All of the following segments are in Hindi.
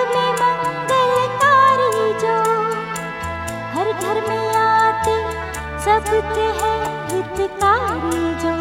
में मंगलकारी जो हर घर में आते सबके है हितकारी जो।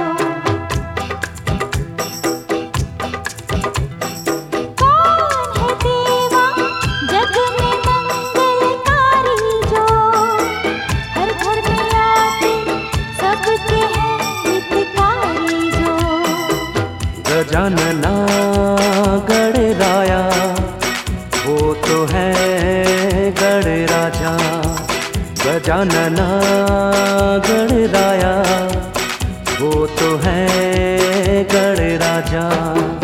गजानना गणराया वो तो है गणराजा। गजानना गणराया वो तो है गणराजा।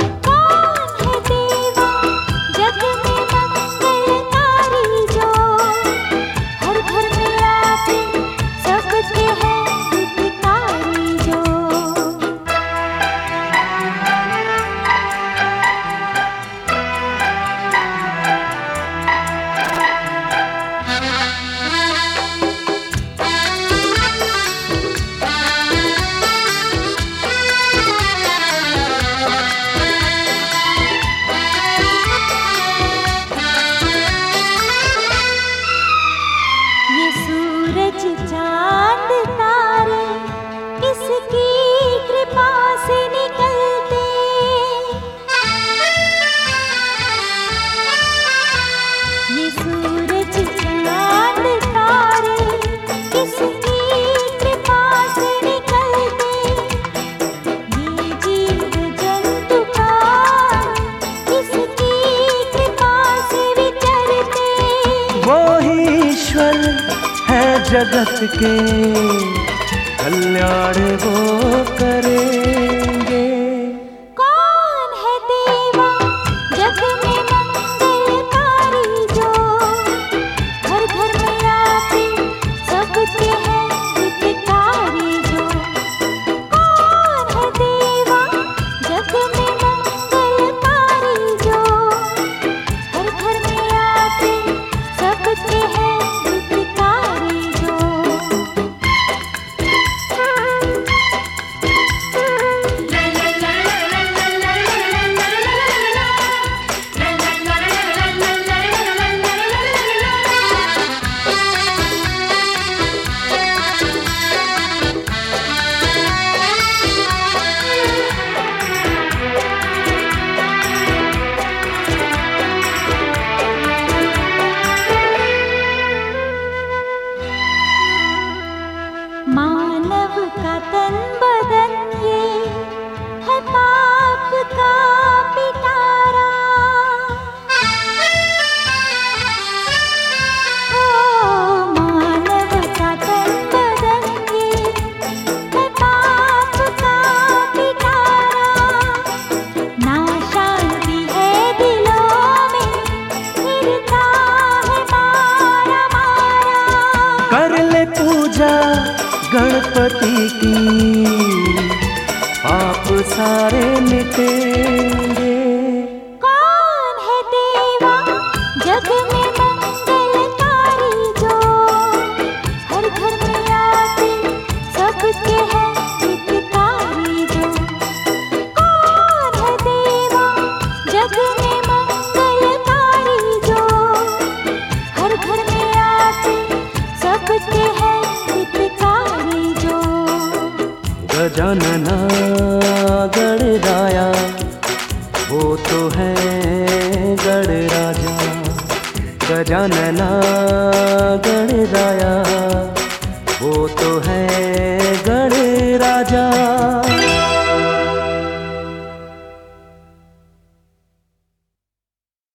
चांद तारे किसकी कृपा से निकलते, ये सूरज चांद तारे किसकी कृपा से निकलते, ये जीव जंतु का किसकी कृपा से विचरते। वो ही ईश्वर है जगत के कल्याण वो करेंगे। कौन है देवा जग में मंगलकारी जो हर घर में आते सबके है हितकारी जो। कौन है देवा जग में मंगलकारी जो हर घर में आते सबके है मानव का तन बदन ये है पाप का पिटारा। ओ मानव का तन बदन ये है पाप का पिटारा। ना शांति है दिलों में फिरता है मारा मारा। कर ले पूजा गणपति की आप सारे मिटेंगे। कौन है देवा जग में मंगलकारी जो हर घर में आते सबके है हितकारी जो। कौन है देवा जग में मंगलकारी जो हर घर में आते सबके है हितकारी जो। गजानना गणराया वो तो है गणराजा। गजानना गणराया वो तो है